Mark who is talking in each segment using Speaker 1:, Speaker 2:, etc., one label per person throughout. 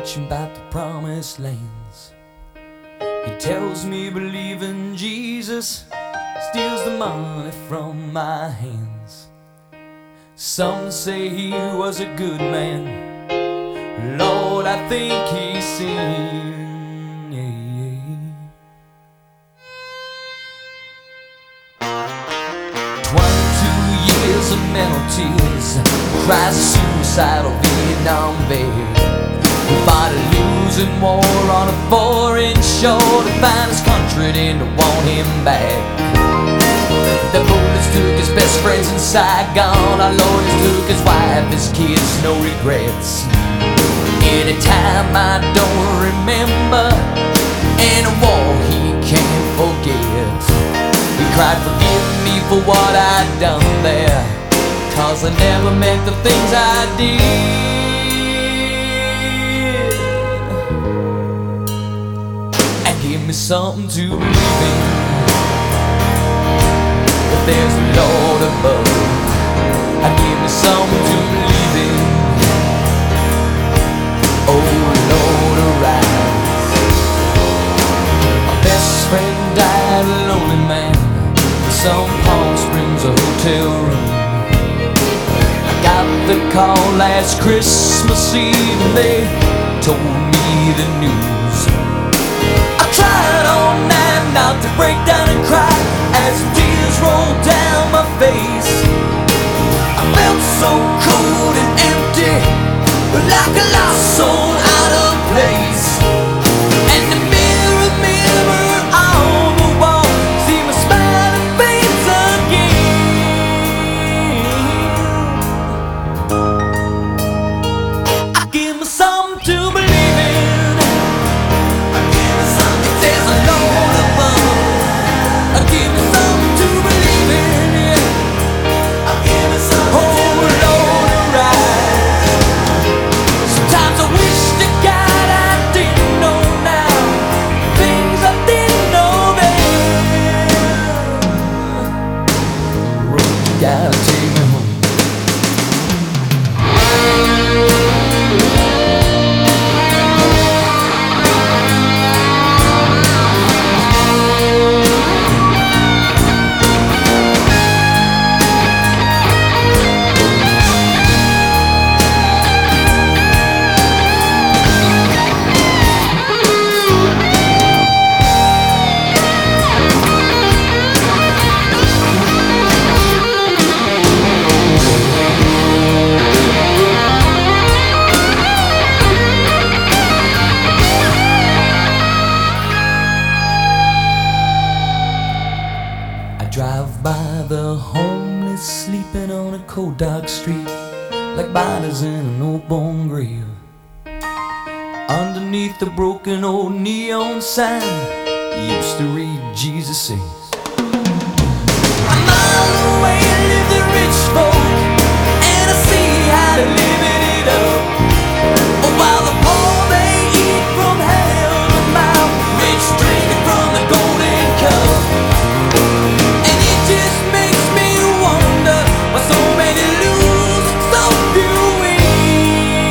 Speaker 1: preaching about the promised lands. He tells me believe in Jesus steals the money from my hands. Some say he was a good man, Lord, I think he sinned. 22 years of mental tears, cries of suicidal Vietnam vet. We fought a losing war on a foreign shore to find his country and to want him back. The bullets took his best friends in Saigon, our lawyers took his wife, his kids, no regrets. Anytime I don't remember, in a war he can't forget. He cried, forgive me for what I'd done there, 'cause I never meant the things I did. And give me something to believe in, that there's a Lord above. And give me something to believe in, oh Lord, arise. My best friend died a lonely man in some Palm Springs, a hotel room. I got the call last Christmas Eve and they told me the news. I tried all night not to break down and cry as tears rolled down my face. I felt so cold and empty, like a lost soul out of place. And the mirror on the wall, see my smiling face again. I give me something to believe in, I give me something, there's a Lord above. I give me something to believe in, yeah. I give me something, oh Lord, arise. Sometimes I wish to God I didn't know now things I didn't know then. Road, you gotta take me home. Drive by the homeless sleeping on a cold dark street, like bodies in an old bone grave. Underneath the broken old neon sign, used to read Jesus says. A mile away live the rich folk, and I see how they're living it up. While the poor they eat from hand to mouth, rich drinking from the golden cup. Just makes me wonder why so many lose, so few win.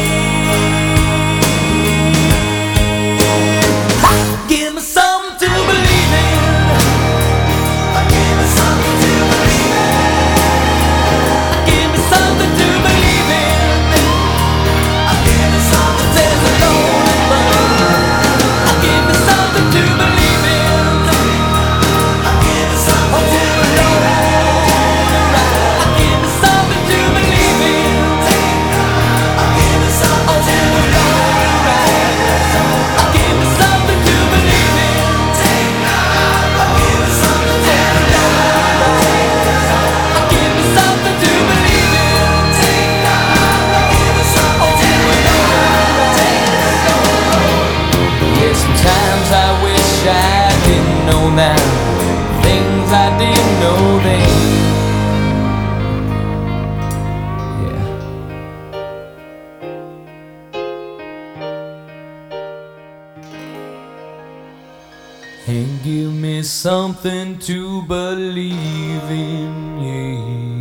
Speaker 1: Give me something to believe in, give me something to believe in, give me something to believe in, give me something, there's a Lord above. Give me something to believe in, give me something to now things I didn't know then. Yeah. And give me something to believe in, yeah.